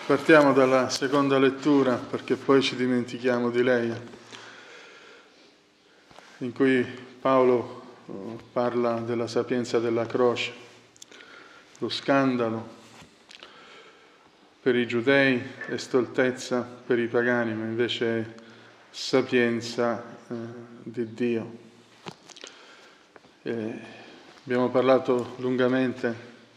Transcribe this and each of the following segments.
Partiamo dalla seconda lettura perché poi ci dimentichiamo di lei, in cui Paolo parla della sapienza della croce, lo scandalo per i giudei e stoltezza per i pagani, ma invece è sapienza di Dio. Abbiamo parlato lungamente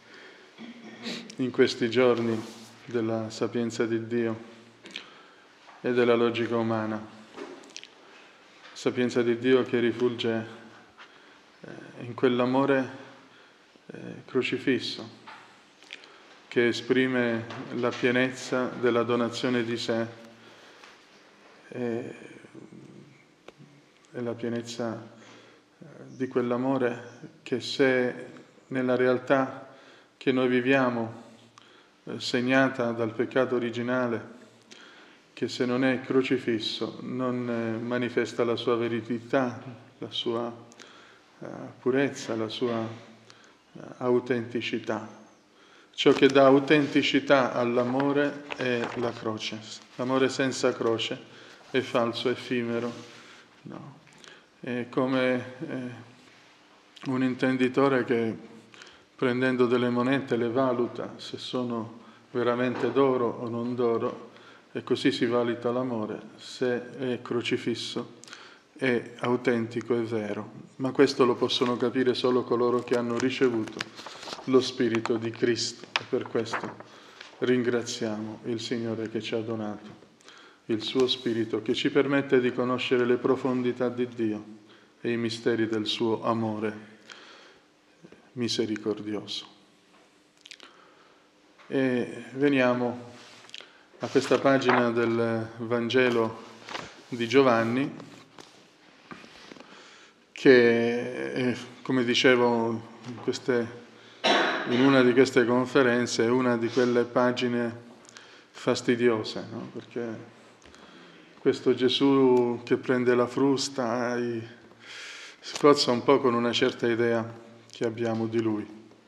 in questi giorni della sapienza di Dio e della logica umana. Sapienza di Dio che rifulge in quell'amore crocifisso, che esprime la pienezza della donazione di sé e la pienezza di quell'amore che, se nella realtà che noi viviamo segnata dal peccato originale, che se non è crocifisso non manifesta la sua verità, la sua purezza, la sua autenticità. Ciò che dà autenticità all'amore è la croce. L'amore senza croce è falso, effimero. No. È come un intenditore che, prendendo delle monete, le valuta se sono veramente d'oro o non d'oro, e così si valuta l'amore, se è crocifisso, è autentico, è vero. Ma questo lo possono capire solo coloro che hanno ricevuto lo Spirito di Cristo, e per questo ringraziamo il Signore che ci ha donato il suo Spirito, che ci permette di conoscere le profondità di Dio e i misteri del suo amore misericordioso. E veniamo a questa pagina del Vangelo di Giovanni, che, come dicevo in una di queste conferenze, è una di quelle pagine fastidiose, no? Perché questo Gesù che prende la frusta si cozza un po' con una certa idea che abbiamo di lui.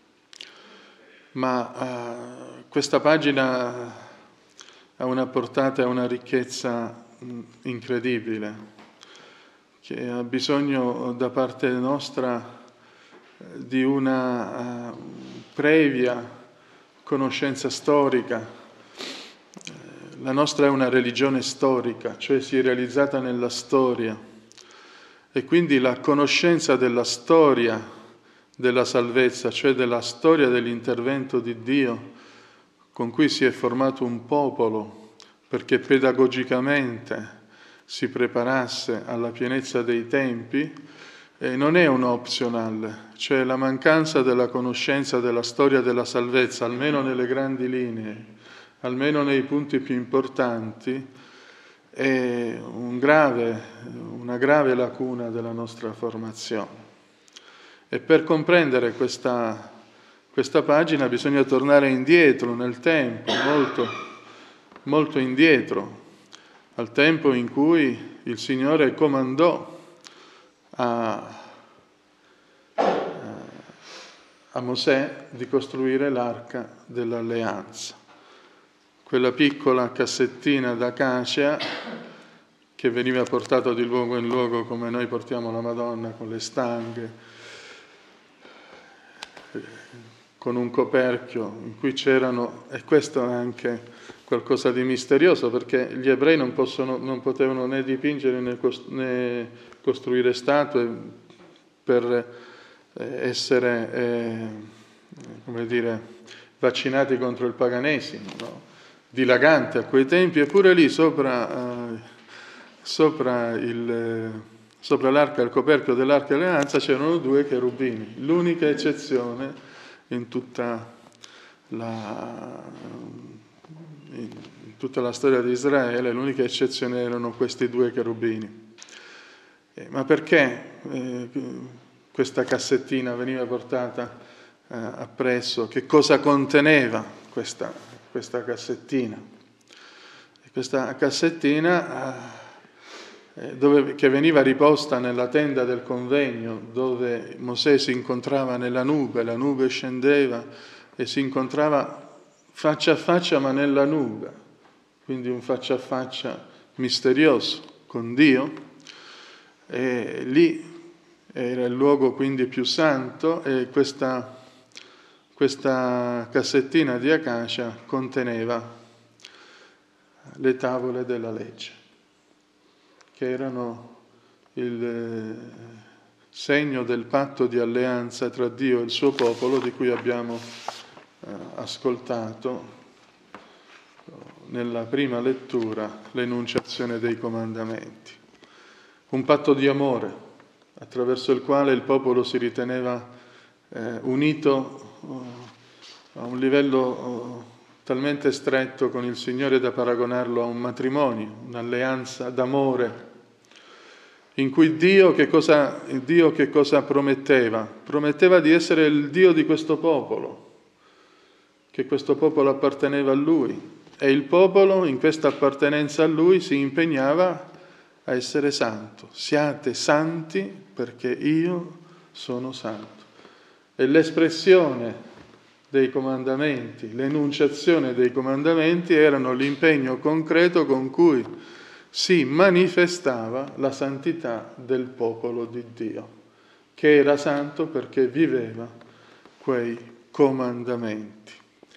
Ma questa pagina ha una portata e una ricchezza incredibile, che ha bisogno da parte nostra di una previa conoscenza storica. La nostra è una religione storica, cioè si è realizzata nella storia, e quindi la conoscenza della storia della salvezza, cioè della storia dell'intervento di Dio con cui si è formato un popolo perché pedagogicamente si preparasse alla pienezza dei tempi, non è un optional, cioè la mancanza della conoscenza della storia della salvezza, almeno nelle grandi linee, almeno nei punti più importanti, è una grave lacuna della nostra formazione. E per comprendere questa pagina bisogna tornare indietro nel tempo, molto, molto indietro, al tempo in cui il Signore comandò a Mosè di costruire l'arca dell'alleanza, quella piccola cassettina d'acacea che veniva portata di luogo in luogo come noi portiamo la Madonna con le stanghe, con un coperchio in cui c'erano, e questo è anche qualcosa di misterioso, perché gli ebrei non potevano né dipingere né costruire statue per essere, vaccinati contro il paganesimo, no? Dilagante a quei tempi, eppure lì sopra l'arca, il coperchio dell'arca dell'alleanza, c'erano 2 cherubini, l'unica eccezione in tutta la storia di Israele, l'unica eccezione erano questi 2 cherubini. Ma perché questa cassettina veniva portata appresso? Che cosa conteneva questa cassettina? Questa cassettina che veniva riposta nella tenda del convegno, dove Mosè si incontrava nella nube, la nube scendeva e si incontrava faccia a faccia ma nella nuda, quindi un faccia a faccia misterioso con Dio, e lì era il luogo quindi più santo, e questa cassettina di acacia conteneva le tavole della legge, che erano il segno del patto di alleanza tra Dio e il suo popolo, di cui abbiamo ascoltato nella prima lettura l'enunciazione dei comandamenti. Un patto di amore attraverso il quale il popolo si riteneva unito a un livello talmente stretto con il Signore da paragonarlo a un matrimonio, un'alleanza d'amore, in cui Dio che cosa prometteva? Prometteva di essere il Dio di questo popolo, che questo popolo apparteneva a Lui, e il popolo in questa appartenenza a Lui si impegnava a essere santo. Siate santi perché io sono santo. E l'espressione dei comandamenti, l'enunciazione dei comandamenti erano l'impegno concreto con cui si manifestava la santità del popolo di Dio, che era santo perché viveva quei comandamenti.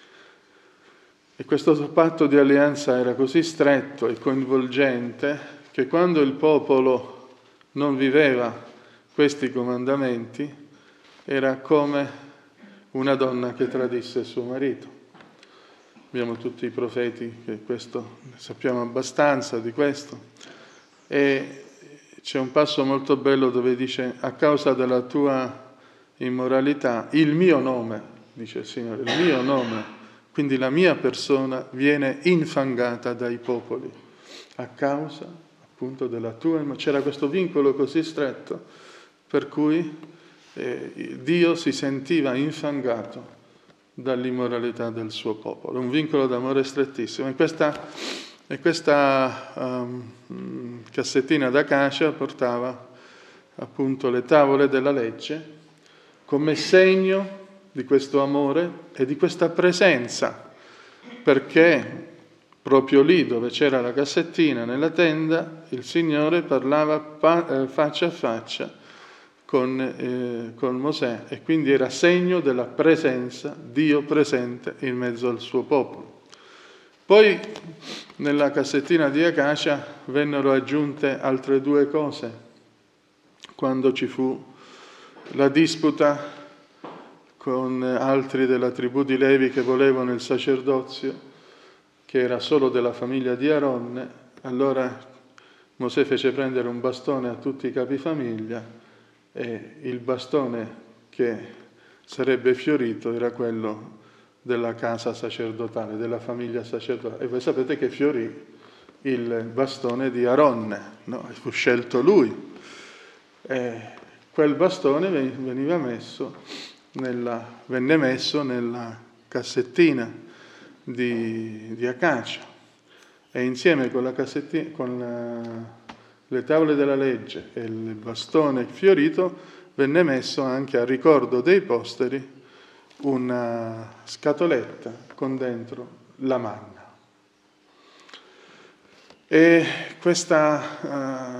E questo patto di alleanza era così stretto e coinvolgente che quando il popolo non viveva questi comandamenti era come una donna che tradisse suo marito. Abbiamo tutti i profeti che questo, sappiamo abbastanza di questo. E c'è un passo molto bello dove dice: a causa della tua immoralità, il mio nome, dice il Signore, il mio nome, quindi la mia persona, viene infangata dai popoli, a causa appunto della tua immoralità. C'era questo vincolo così stretto per cui Dio si sentiva infangato dall'immoralità del suo popolo, un vincolo d'amore strettissimo. E questa cassettina d'acacia portava appunto le tavole della legge come segno di questo amore e di questa presenza, perché proprio lì dove c'era la cassettina, nella tenda, il Signore parlava faccia a faccia con Mosè, e quindi era segno della presenza, Dio presente in mezzo al suo popolo. Poi nella cassettina di acacia vennero aggiunte altre due cose, quando ci fu la disputa con altri della tribù di Levi che volevano il sacerdozio, che era solo della famiglia di Aronne. Allora Mosè fece prendere un bastone a tutti i capifamiglia, e il bastone che sarebbe fiorito era quello della casa sacerdotale, della famiglia sacerdotale. E voi sapete che fiorì il bastone di Aronne, no? Fu scelto lui. E quel bastone venne messo nella cassettina di acacia, e insieme con la cassettina, con le tavole della legge e il bastone fiorito, venne messo anche a ricordo dei posteri una scatoletta con dentro la manna. E questa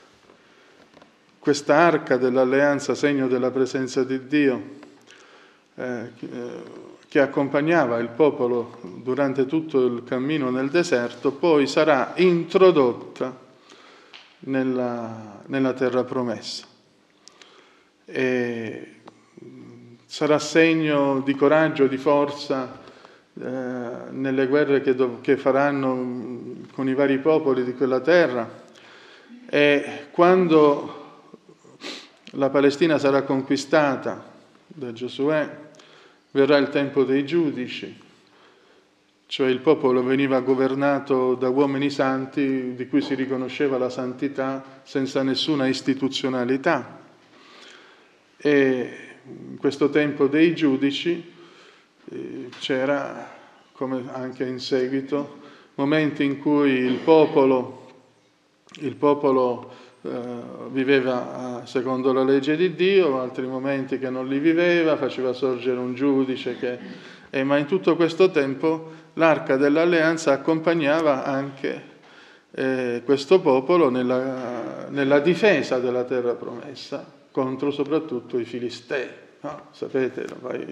arca dell'alleanza, segno della presenza di Dio, che accompagnava il popolo durante tutto il cammino nel deserto, poi sarà introdotta nella terra promessa. E sarà segno di coraggio, di forza nelle guerre che faranno con i vari popoli di quella terra. E quando la Palestina sarà conquistata da Giosuè, verrà il tempo dei giudici, cioè il popolo veniva governato da uomini santi di cui si riconosceva la santità senza nessuna istituzionalità. E in questo tempo dei giudici c'era, come anche in seguito, momenti in cui il popolo viveva secondo la legge di Dio, altri momenti che non li viveva, faceva sorgere un giudice che ma in tutto questo tempo l'arca dell'alleanza accompagnava anche questo popolo nella difesa della terra promessa contro soprattutto i Filistei, no? Sapete,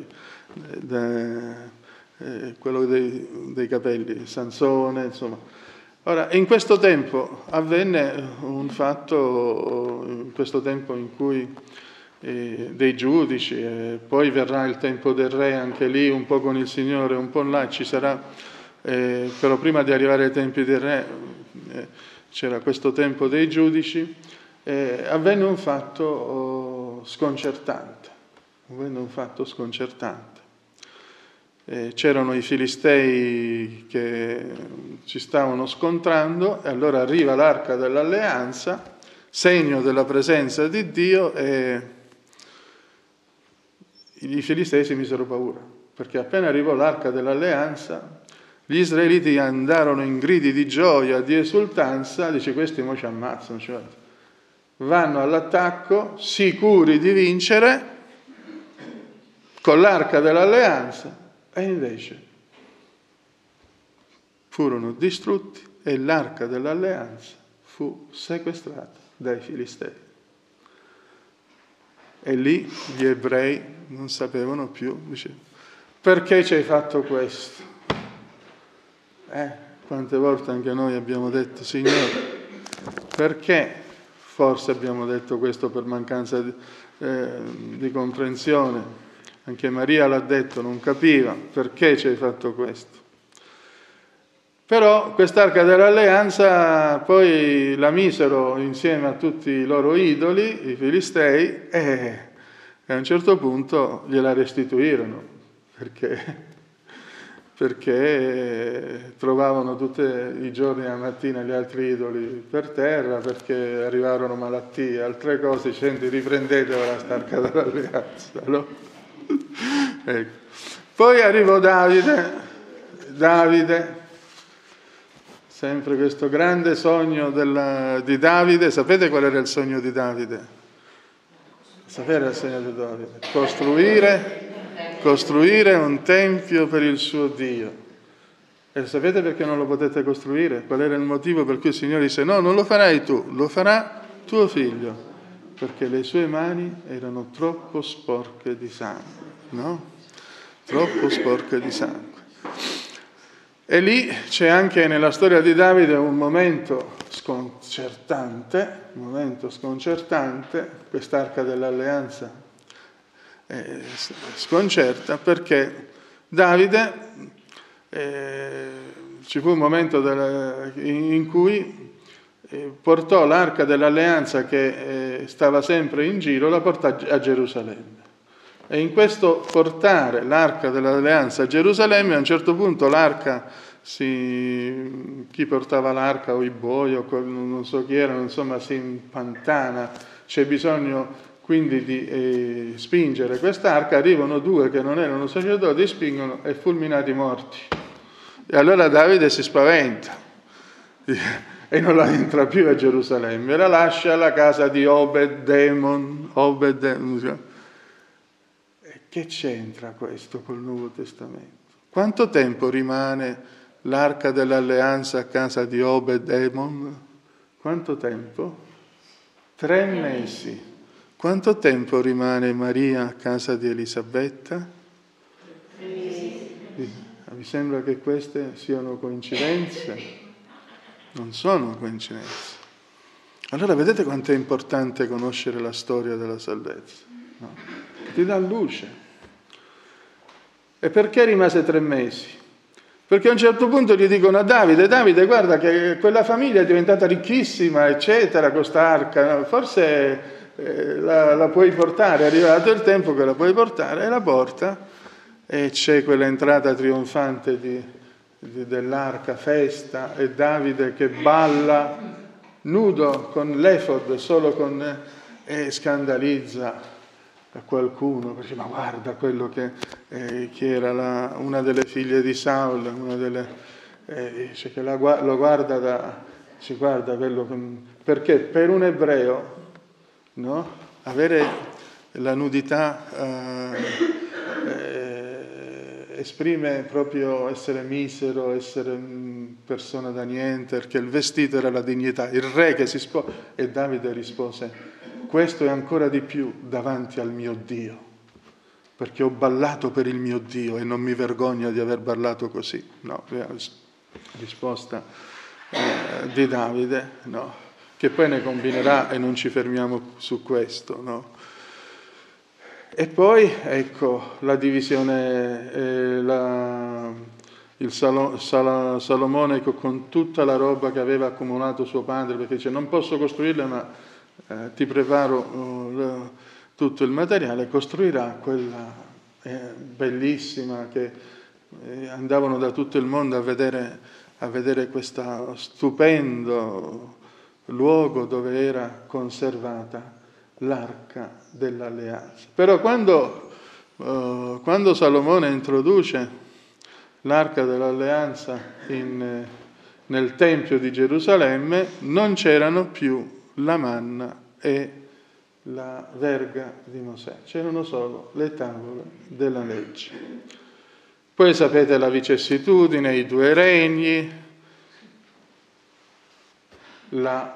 quello dei capelli, Sansone, insomma. Ora, in questo tempo avvenne un fatto, in questo tempo in cui dei giudici, poi verrà il tempo del re, anche lì un po' con il Signore, un po' là ci sarà, però prima di arrivare ai tempi del re c'era questo tempo dei giudici, avvenne un fatto sconcertante, c'erano i Filistei che ci stavano scontrando e allora arriva l'arca dell'alleanza, segno della presenza di Dio, e i Filistei si misero paura, perché appena arrivò l'arca dell'alleanza gli israeliti andarono in gridi di gioia, di esultanza, dice questi mo ci ammazzano, cioè vanno all'attacco sicuri di vincere con l'arca dell'alleanza. E invece furono distrutti e l'arca dell'alleanza fu sequestrata dai Filistei. E lì gli ebrei non sapevano più, dice, perché ci hai fatto questo? Quante volte anche noi abbiamo detto, Signore, perché? Forse abbiamo detto questo per mancanza di comprensione. Anche Maria l'ha detto, non capiva perché ci hai fatto questo. Però quest'arca dell'alleanza poi la misero insieme a tutti i loro idoli, i Filistei, e a un certo punto gliela restituirono, perché trovavano tutti i giorni la mattina gli altri idoli per terra, perché arrivarono malattie, altre cose, senti, riprendete ora quest'arca dell'alleanza, no? Ecco. Poi arrivò Davide, sempre questo grande sogno di Davide. Sapete qual era il sogno di Davide? Sapere il sogno di Davide? Costruire un tempio per il suo Dio. E sapete perché non lo potete costruire? Qual era il motivo per cui il Signore disse no, non lo farai tu, lo farà tuo figlio, perché le sue mani erano troppo sporche di sangue, no? Troppo sporche di sangue. E lì c'è anche nella storia di Davide un momento sconcertante, quest'arca dell'alleanza sconcerta, perché Davide ci fu un momento in cui portò l'arca dell'alleanza che stava sempre in giro, la portò a Gerusalemme. E in questo portare l'arca dell'alleanza a Gerusalemme, a un certo punto l'arca, chi portava l'arca o i buoi o non so chi erano, insomma si impantana, c'è bisogno quindi di spingere quest'arca, arrivano due che non erano sacerdoti, spingono e fulminati morti. E allora Davide si spaventa e non la entra più a Gerusalemme, la lascia alla casa di Obed-Edom. Che c'entra questo col Nuovo Testamento? Quanto tempo rimane l'arca dell'alleanza a casa di Obed-Edom? Quanto tempo? 3 mesi. Quanto tempo rimane Maria a casa di Elisabetta? 3 mesi. Mi sembra che queste siano coincidenze. Non sono coincidenze. Allora vedete quanto è importante conoscere la storia della salvezza, no? Ti dà luce. E perché rimase 3 mesi? Perché a un certo punto gli dicono a Davide, guarda che quella famiglia è diventata ricchissima, eccetera, con quest'arca, no? Forse la puoi portare, è arrivato il tempo che la puoi portare, e la porta, e c'è quell'entrata trionfante dell'arca, festa, e Davide che balla nudo con l'efod, e scandalizza a qualcuno, perché ma guarda quello che era una delle figlie di Saul, dice che lo guarda guarda quello perché per un ebreo, no? Avere la nudità esprime proprio essere misero, essere persona da niente, perché il vestito era la dignità. Il re che si sposa, e Davide rispose: questo è ancora di più davanti al mio Dio, perché ho ballato per il mio Dio e non mi vergogno di aver ballato così. No, risposta di Davide, no, che poi ne combinerà, e non ci fermiamo su questo, no. E poi, ecco, la divisione, Salomone con tutta la roba che aveva accumulato suo padre, perché dice: non posso costruirla, ma ti preparo tutto il materiale. Costruirà quella bellissima che andavano da tutto il mondo a vedere questo stupendo luogo dove era conservata l'arca dell'alleanza. Però quando Salomone introduce l'arca dell'alleanza nel Tempio di Gerusalemme, non c'erano più la manna e la verga di Mosè, c'erano solo le tavole della legge. Poi sapete la vicissitudine, i due regni, la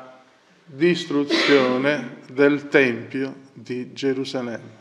distruzione del Tempio di Gerusalemme.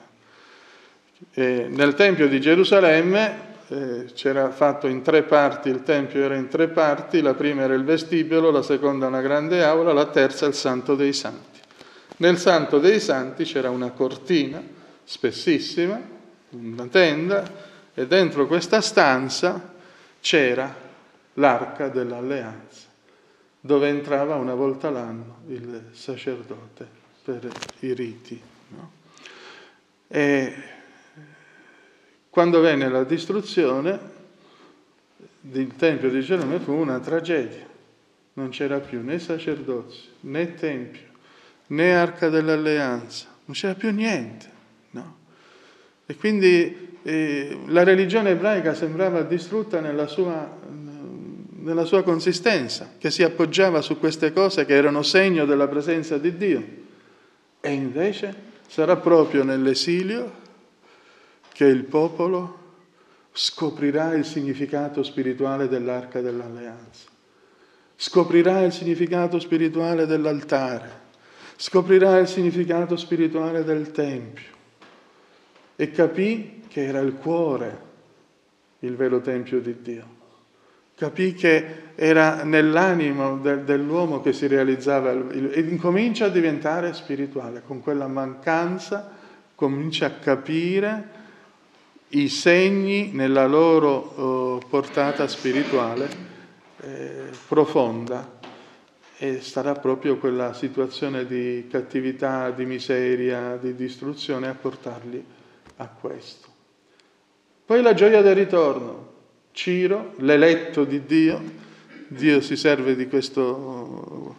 Nel Tempio di Gerusalemme c'era fatto in 3 parti, il Tempio era in 3 parti, la prima era il vestibolo, la seconda una grande aula, la terza il Santo dei Santi. Nel Santo dei Santi c'era una cortina spessissima, una tenda, e dentro questa stanza c'era l'arca dell'alleanza, dove entrava una volta l'anno il sacerdote per i riti. No? E quando venne la distruzione del Tempio di Gerusalemme fu una tragedia. Non c'era più né sacerdozio, né Tempio, né Arca dell'Alleanza, non c'era più niente. No? E quindi la religione ebraica sembrava distrutta nella sua consistenza, che si appoggiava su queste cose che erano segno della presenza di Dio. E invece sarà proprio nell'esilio che il popolo scoprirà il significato spirituale dell'Arca dell'Alleanza, scoprirà il significato spirituale dell'altare, scoprirà il significato spirituale del Tempio e capì che era il cuore il vero Tempio di Dio. Capì che era nell'animo dell'uomo che si realizzava e incomincia a diventare spirituale. Con quella mancanza comincia a capire i segni nella loro portata spirituale profonda, e starà proprio quella situazione di cattività, di miseria, di distruzione a portarli a questo. Poi la gioia del ritorno. Ciro, l'eletto di Dio, Dio si serve di questo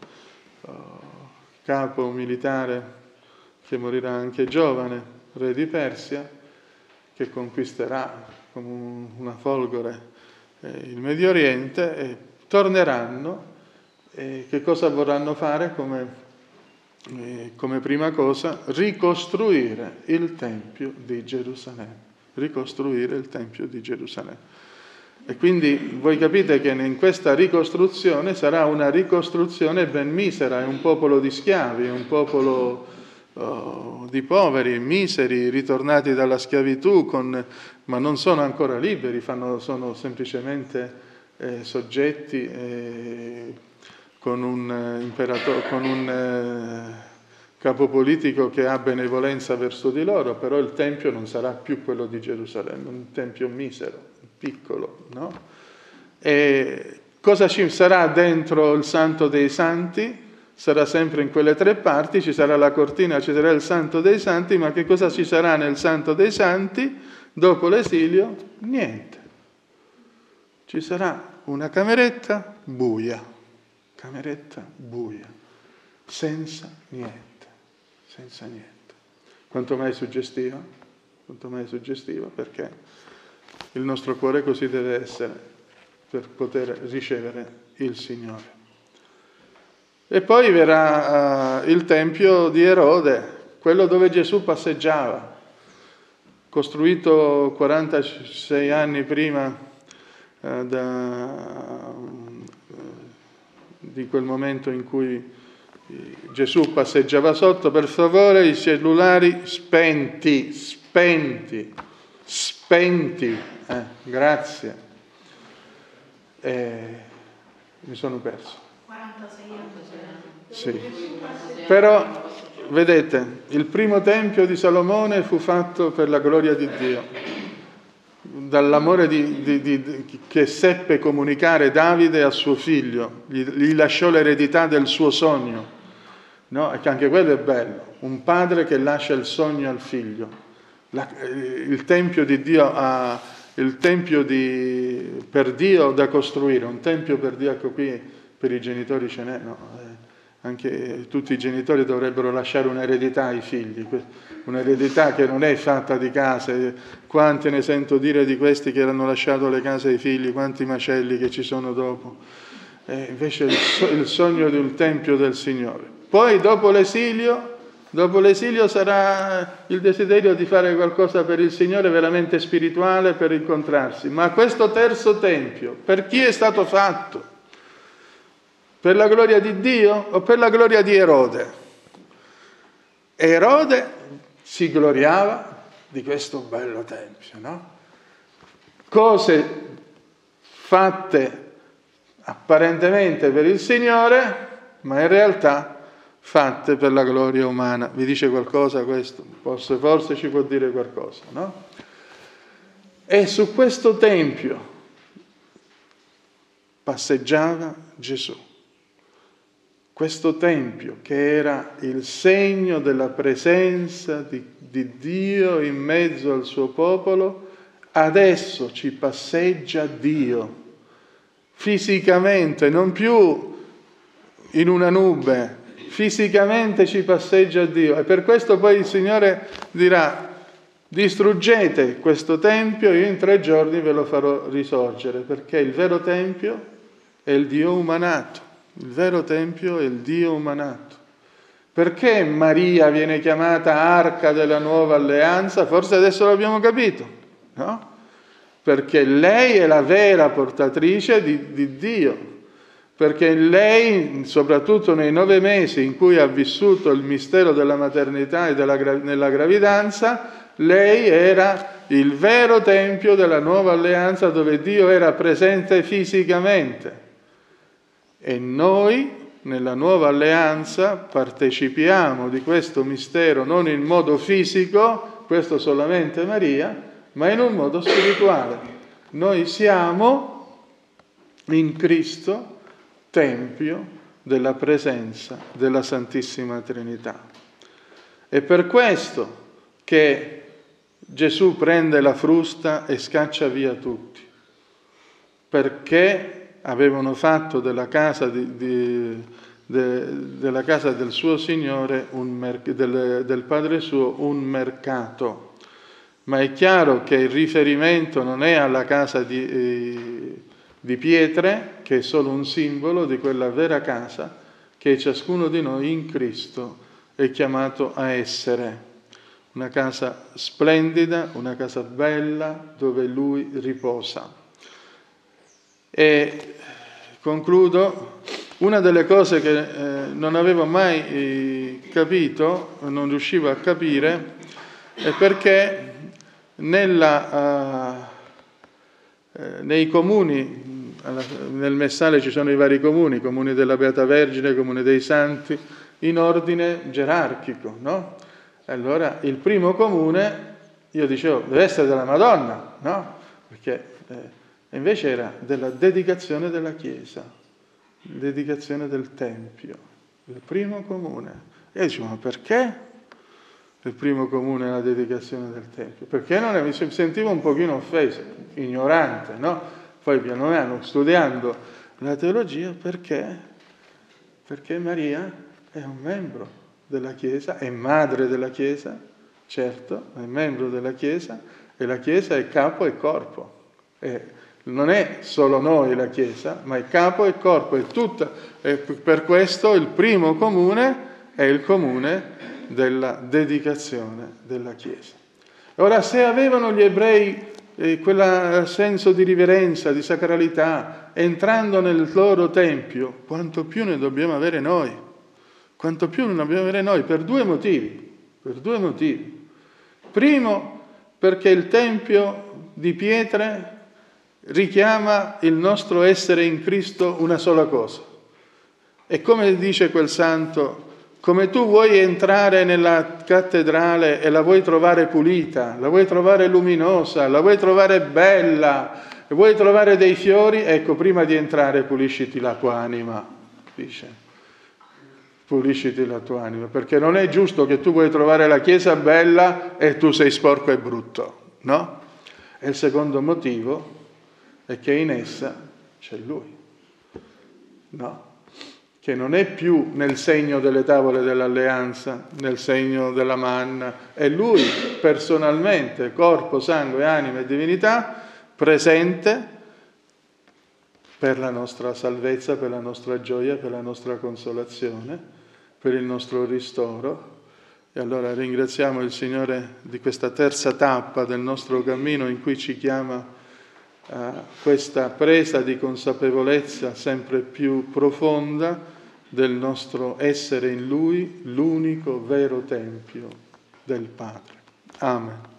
capo militare che morirà anche giovane, re di Persia, che conquisterà come una folgore il Medio Oriente, e torneranno. E che cosa vorranno fare come prima cosa? Ricostruire il Tempio di Gerusalemme. Ricostruire il Tempio di Gerusalemme. E quindi voi capite che in questa ricostruzione sarà una ricostruzione ben misera, è un popolo di schiavi, è un popolo di poveri, miseri, ritornati dalla schiavitù, ma non sono ancora liberi, sono semplicemente soggetti con un imperatore, con un capo politico che ha benevolenza verso di loro, però il Tempio non sarà più quello di Gerusalemme, un Tempio misero, piccolo, no? E cosa ci sarà dentro il Santo dei Santi? Sarà sempre in quelle 3 parti, ci sarà la cortina, ci sarà il Santo dei Santi, ma che cosa ci sarà nel Santo dei Santi dopo l'esilio? Niente. Ci sarà una cameretta buia, senza niente, Quanto mai suggestiva, perché il nostro cuore così deve essere per poter ricevere il Signore. E poi verrà il Tempio di Erode, quello dove Gesù passeggiava, costruito 46 anni prima di quel momento in cui Gesù passeggiava sotto. Per favore, i cellulari spenti. Grazie. Mi sono perso. 46 anni. Sì. Però, vedete, il primo tempio di Salomone fu fatto per la gloria di Dio, dall'amore che seppe comunicare Davide a suo figlio, gli lasciò l'eredità del suo sogno, no? E che anche quello è bello, un padre che lascia il sogno al figlio. Il tempio di Dio per Dio da costruire, un tempio per Dio, ecco qui per i genitori ce n'è, no? Anche tutti i genitori dovrebbero lasciare un'eredità ai figli, un'eredità che non è fatta di case. Quanti ne sento dire di questi che hanno lasciato le case ai figli, quanti macelli che ci sono dopo. Invece il sogno di un tempio del Signore. Poi dopo l'esilio sarà il desiderio di fare qualcosa per il Signore veramente spirituale, per incontrarsi. Ma questo terzo tempio, per chi è stato fatto? Per la gloria di Dio o per la gloria di Erode? Erode si gloriava di questo bello tempio, no? Cose fatte apparentemente per il Signore, ma in realtà fatte per la gloria umana. Vi dice qualcosa questo? Forse ci può dire qualcosa, no? E su questo tempio passeggiava Gesù. Questo tempio che era il segno della presenza di Dio in mezzo al suo popolo, adesso ci passeggia Dio, fisicamente, non più in una nube, fisicamente ci passeggia Dio. E per questo poi il Signore dirà: distruggete questo tempio, io in 3 giorni ve lo farò risorgere, perché il vero tempio è il Dio umanato. Il vero tempio è il Dio umanato. Perché Maria viene chiamata arca della nuova alleanza? Forse adesso l'abbiamo capito, no? Perché lei è la vera portatrice di Dio. Perché lei, soprattutto nei 9 mesi in cui ha vissuto il mistero della maternità e nella gravidanza, lei era il vero tempio della nuova alleanza dove Dio era presente fisicamente. E noi, nella nuova alleanza, partecipiamo di questo mistero non in modo fisico, questo solamente Maria, ma in un modo spirituale. Noi siamo in Cristo tempio della presenza della Santissima Trinità. È per questo che Gesù prende la frusta e scaccia via tutti, perché avevano fatto della casa della casa del suo Signore, del Padre suo, un mercato. Ma è chiaro che il riferimento non è alla casa di pietre, che è solo un simbolo di quella vera casa che ciascuno di noi in Cristo è chiamato a essere. Una casa splendida, una casa bella, dove Lui riposa. E concludo, una delle cose che non avevo mai capito, non riuscivo a capire, è perché nei comuni, nel Messale ci sono i vari comuni della Beata Vergine, comuni dei Santi, in ordine gerarchico, no? Allora il primo comune, io dicevo, deve essere della Madonna, no? Perché invece era della dedicazione della Chiesa, dedicazione del Tempio, il primo comune. E io dicevo, ma perché il primo comune è la dedicazione del Tempio? Perché mi sentivo un pochino offeso, ignorante, no? Poi piano piano, studiando la teologia, perché Maria è un membro della Chiesa, è madre della Chiesa, certo, è membro della Chiesa, e la Chiesa è capo e corpo. Non è solo noi la Chiesa, ma è capo e corpo, è tutta. E per questo il primo comune è il comune della dedicazione della Chiesa. Ora, se avevano gli ebrei quel senso di riverenza, di sacralità, entrando nel loro tempio, quanto più ne dobbiamo avere noi. Quanto più ne dobbiamo avere noi, per due motivi. Primo, perché il tempio di pietre richiama il nostro essere in Cristo una sola cosa. E come dice quel santo, come tu vuoi entrare nella cattedrale e la vuoi trovare pulita, la vuoi trovare luminosa, la vuoi trovare bella, vuoi trovare dei fiori, ecco, prima di entrare pulisciti la tua anima, dice. Pulisciti la tua anima, perché non è giusto che tu vuoi trovare la chiesa bella e tu sei sporco e brutto, no? E il secondo motivo è che in essa c'è Lui, no? Che non è più nel segno delle tavole dell'alleanza, nel segno della manna, è Lui personalmente, corpo, sangue, anima e divinità, presente per la nostra salvezza, per la nostra gioia, per la nostra consolazione, per il nostro ristoro. E allora ringraziamo il Signore di questa terza tappa del nostro cammino in cui ci chiama a questa presa di consapevolezza sempre più profonda del nostro essere in Lui, l'unico vero Tempio del Padre. Amen.